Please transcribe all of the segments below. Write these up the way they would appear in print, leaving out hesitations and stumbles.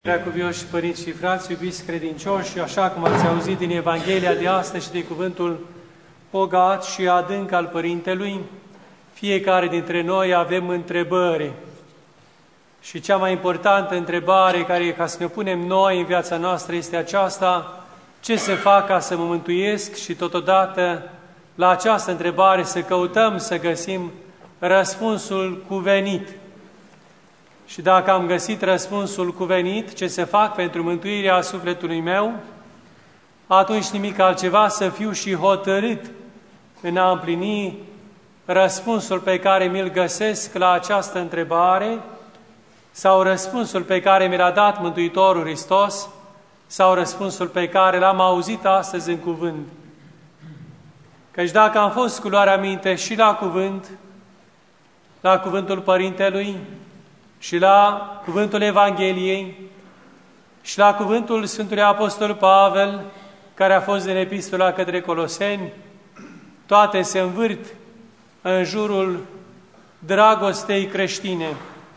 Preacuvioși părinți și frați, iubiți credincioși, așa cum ați auzit din Evanghelia de astăzi și de cuvântul bogat și adânc al Părintelui, fiecare dintre noi avem întrebări. Și cea mai importantă întrebare care e ca să ne punem noi în viața noastră este aceasta: ce să fac ca să mă mântuiesc? Și totodată la această întrebare să căutăm să găsim răspunsul cuvenit. Și dacă am găsit răspunsul cuvenit, ce să fac pentru mântuirea sufletului meu, atunci nimic altceva, să fiu și hotărât în a împlini răspunsul pe care mi-l găsesc la această întrebare, sau răspunsul pe care mi l-a dat Mântuitorul Hristos, sau răspunsul pe care l-am auzit astăzi în cuvânt. Căci dacă am fost cu luarea minte și la cuvânt, la cuvântul Părintelui, și la cuvântul Evangheliei, și la cuvântul Sfântului Apostol Pavel, care a fost din Epistola către Coloseni, toate se învârt în jurul dragostei creștine.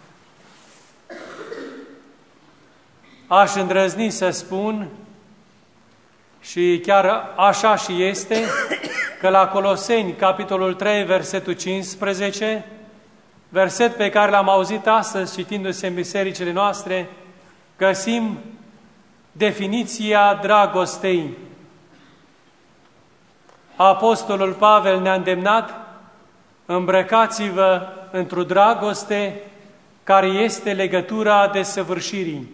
Aș îndrăzni să spun, și chiar așa și este, că la Coloseni, capitolul 3, versetul 15, verset pe care l-am auzit astăzi citindu-se în bisericile noastre, găsim definiția dragostei. Apostolul Pavel ne-a îndemnat: îmbrăcați-vă într-o dragoste care este legătura desăvârșirii.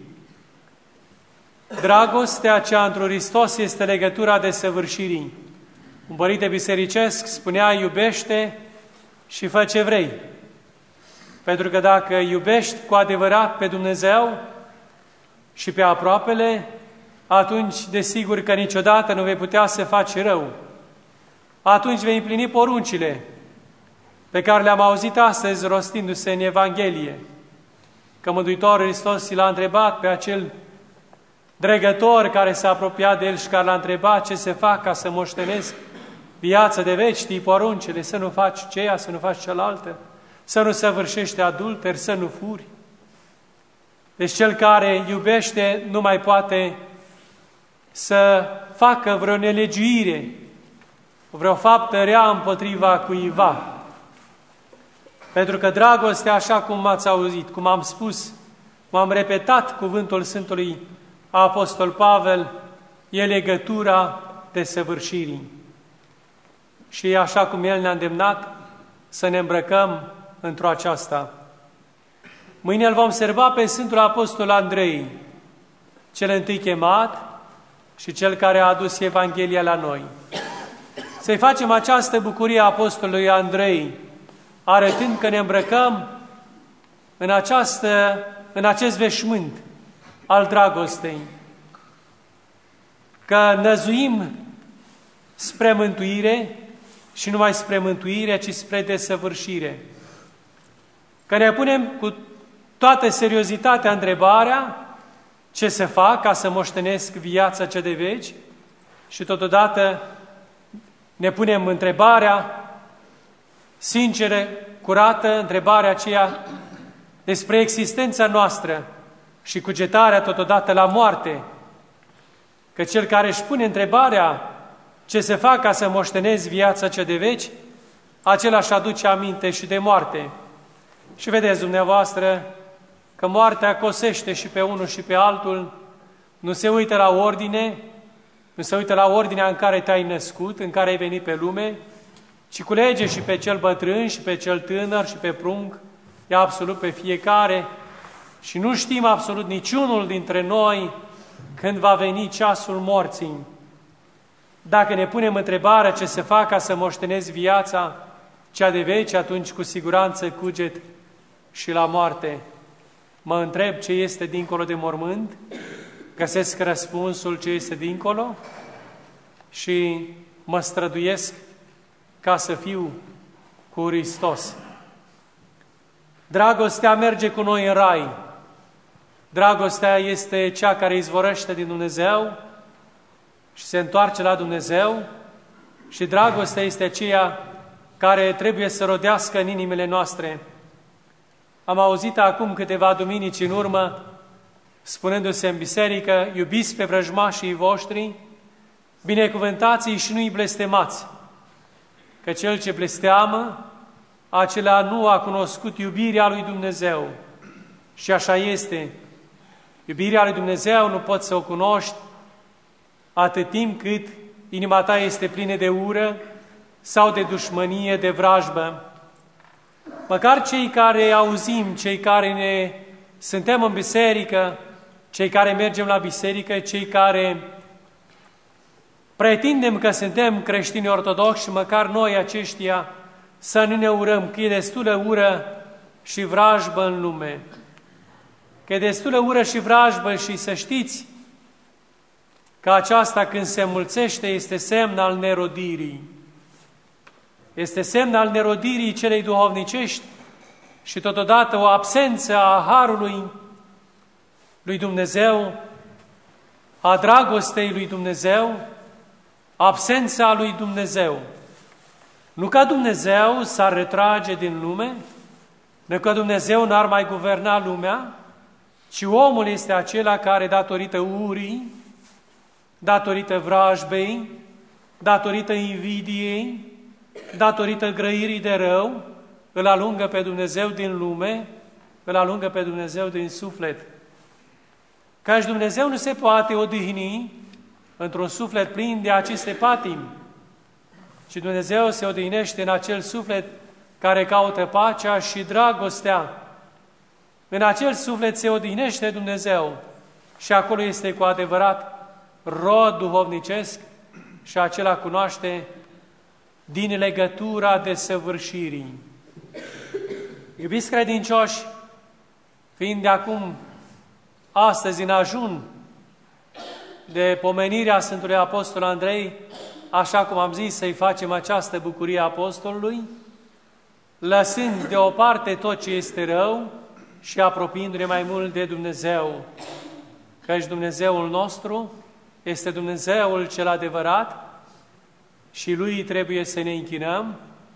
Dragostea cea într-un Hristos este legătura desăvârșirii. Un părinte bisericesc spunea: iubește și fă ce vrei. Pentru că dacă iubești cu adevărat pe Dumnezeu și pe aproapele, atunci desigur că niciodată nu vei putea să faci rău. Atunci vei împlini poruncile pe care le-am auzit astăzi rostindu-se în Evanghelie. Că Mântuitorul Hristos l-a întrebat pe acel dregător care s-a apropiat de el și care l-a întrebat: ce să fac ca să moștenesc viața de veci? Știi poruncile: să nu faci ceea, să nu faci cealaltă, să nu săvârșești adulter, să nu furi. Deci cel care iubește nu mai poate să facă vreo nelegiuire, vreo faptă rea împotriva cuiva. Pentru că dragostea, așa cum ați auzit, cum am spus, cum am repetat cuvântul Sfântului Apostol Pavel, e legătura desăvârșirii. Și așa cum el ne-a îndemnat să ne îmbrăcăm într-o aceasta. Mâine îl vom serva pe Sfântul Apostol Andrei, cel întâi chemat și cel care a adus Evanghelia la noi. Să-i facem această bucurie a Apostolului Andrei, arătând că ne îmbrăcăm în acest veșmânt al dragostei, că năzuim spre mântuire și numai spre mântuire, ci spre desăvârșire. Că ne punem cu toată seriozitatea întrebarea: ce să fac ca să moștenesc viața cea de veci? Și totodată ne punem întrebarea sinceră, curată, întrebarea aceea despre existența noastră și cugetarea totodată la moarte. Că cel care își pune întrebarea: ce să fac ca să moștenesc viața cea de veci, acela își aduce aminte și de moarte. Și vedeți dumneavoastră că moartea cosește și pe unul și pe altul, nu se uită la ordine, nu se uită la ordinea în care te-ai născut, în care ai venit pe lume, ci culege și pe cel bătrân și pe cel tânăr și pe prunc, e absolut pe fiecare, și nu știm absolut niciunul dintre noi când va veni ceasul morții. Dacă ne punem întrebarea: ce să fac ca să moștenesc viața cea de veci, atunci cu siguranță cuget și la moarte. Mă întreb ce este dincolo de mormânt, găsesc răspunsul ce este dincolo și mă străduiesc ca să fiu cu Hristos. Dragostea merge cu noi în rai. Dragostea este cea care izvorăște din Dumnezeu și se întoarce la Dumnezeu, și dragostea este aceea care trebuie să rodească în inimile noastre. Am auzit acum câteva duminici în urmă spunându-se în biserică, iubiți pe vrăjmașii voștri, binecuvântați-i și nu-i blestemați, că cel ce blesteamă, acela nu a cunoscut iubirea lui Dumnezeu. Și așa este. Iubirea lui Dumnezeu nu poți să o cunoști atât timp cât inima ta este plină de ură sau de dușmănie, de vrajbă. Măcar cei care auzim, cei care suntem în biserică, cei care mergem la biserică, cei care pretindem că suntem creștini ortodoxi și măcar noi aceștia să nu ne urăm, că e destulă ură și vrajbă în lume. Că e destulă ură și vrajbă și să știți că aceasta când se înmulțește este semn al nerodirii. Este semn al nerodirii celei duhovnicești și totodată o absență a harului lui Dumnezeu, a dragostei lui Dumnezeu, absența lui Dumnezeu. Nu ca Dumnezeu s-ar retrage din lume, nu că Dumnezeu n-ar mai guverna lumea, ci omul este acela care, datorită urii, datorită vrajbei, datorită invidiei, datorită grăirii de rău, îl alungă pe Dumnezeu din lume, îl alungă pe Dumnezeu din suflet. Căci Dumnezeu nu se poate odihni într-un suflet plin de aceste patimi, ci Dumnezeu se odihnește în acel suflet care caută pacea și dragostea. În acel suflet se odihnește Dumnezeu și acolo este cu adevărat rod duhovnicesc și acela cunoaște din legătura desăvârșirii. Iubiți credincioși, fiind de acum astăzi în ajun de pomenirea Sfântului Apostol Andrei, așa cum am zis, să-i facem această bucurie a apostolului, lăsând deoparte tot ce este rău și apropiindu-ne mai mult de Dumnezeu, căci Dumnezeul nostru este Dumnezeul cel adevărat și Lui trebuie să ne închinăm,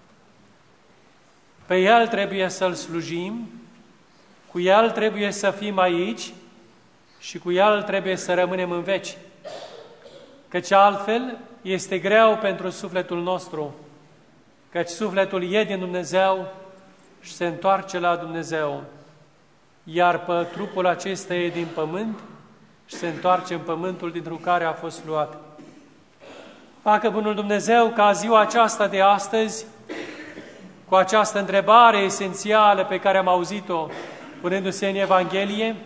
pe El trebuie să-L slujim, cu El trebuie să fim aici și cu El trebuie să rămânem în veci, căci altfel este greu pentru sufletul nostru, căci sufletul e din Dumnezeu și se întoarce la Dumnezeu, iar pe trupul acesta e din pământ și se întoarce în pământul dintr-un care a fost luat. Facă bunul Dumnezeu ca ziua aceasta de astăzi, cu această întrebare esențială pe care am auzit-o punându-se în Evanghelie,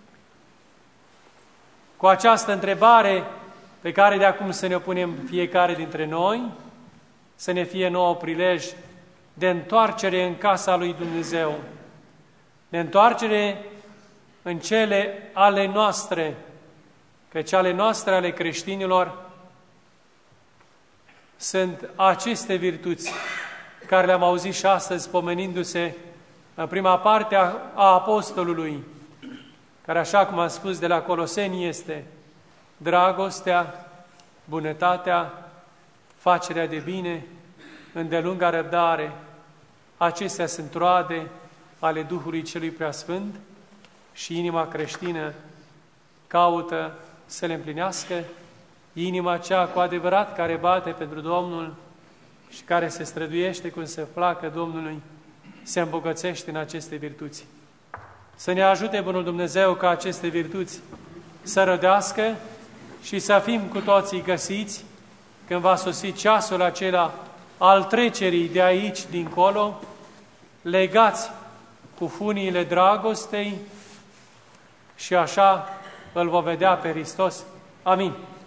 cu această întrebare pe care de acum să ne punem fiecare dintre noi, să ne fie nouă prilej de întoarcere în casa lui Dumnezeu, de întoarcere în cele ale noastre, căci ale noastre, ale creștinilor, sunt aceste virtuți care le-am auzit și astăzi pomenindu-se în prima parte a apostolului, care, așa cum am spus de la Coloseni, este dragostea, bunătatea, facerea de bine, îndelunga răbdare. Acestea sunt roade ale Duhului Celui Preasfânt și inima creștină caută să le împlinească, inima cea cu adevărat care bate pentru Domnul și care se străduiește cum se placă Domnului, se îmbogățește în aceste virtuți. Să ne ajute bunul Dumnezeu ca aceste virtuți să rădească și să fim cu toții găsiți când va sosi ceasul acela al trecerii de aici dincolo, legați cu funiile dragostei și așa îl vom vedea pe Hristos. Amin.